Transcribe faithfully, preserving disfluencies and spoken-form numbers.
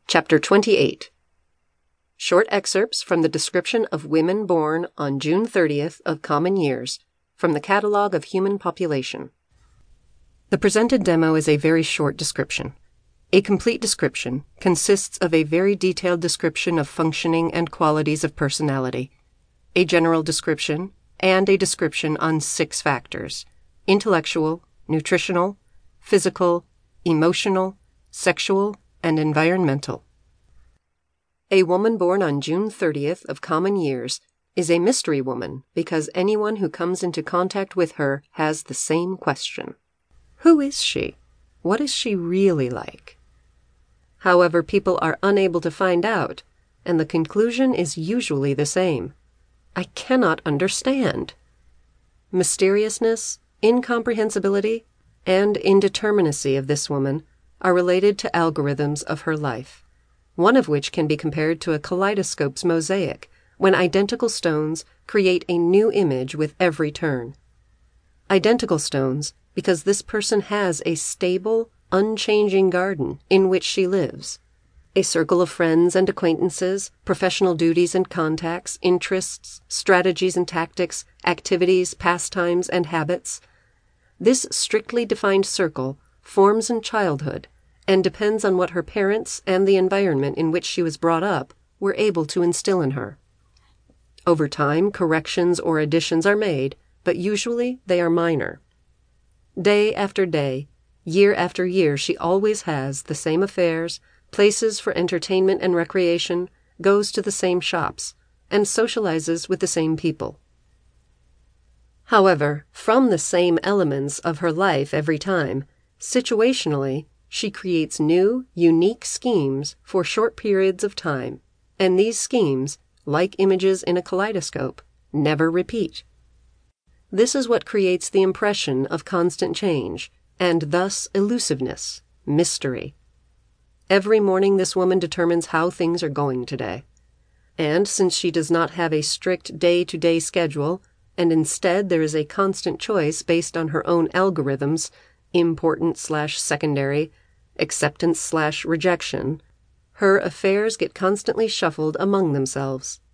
Chapter twenty-eight. Short excerpts from the description of women born on June thirtieth of common years from the Catalogue of Human Population. The presented demo is a very short description. A complete description consists of a very detailed description of functioning and qualities of personality, a general description, and a description on six factors: intellectual, nutritional, physical, emotional, sexual, and environmental. A woman born on June thirtieth of common years is a mystery woman because anyone who comes into contact with her has the same question. Who is she? What is she really like? However, people are unable to find out, and the conclusion is usually the same. I cannot understand. Mysteriousness, incomprehensibility, and indeterminacy of this woman are related to algorithms of her life, one of which can be compared to a kaleidoscope's mosaic, when identical stones create a new image with every turn. Identical stones because this person has a stable, unchanging garden in which she lives, a circle of friends and acquaintances, professional duties and contacts, interests, strategies and tactics, activities, pastimes, and habits. This strictly defined circle forms in childhood and depends on what her parents and the environment in which she was brought up were able to instill in her. Over time, corrections or additions are made, but usually they are minor. Day after day, year after year, she always has the same affairs, places for entertainment and recreation, goes to the same shops, and socializes with the same people. However, from the same elements of her life every time, situationally, she creates new, unique schemes for short periods of time, and these schemes, like images in a kaleidoscope, never repeat. This is what creates the impression of constant change, and thus elusiveness, mystery. Every morning this woman determines how things are going today. And since she does not have a strict day-to-day schedule, and instead there is a constant choice based on her own algorithms, important slash secondary, acceptance slash rejection, her affairs get constantly shuffled among themselves.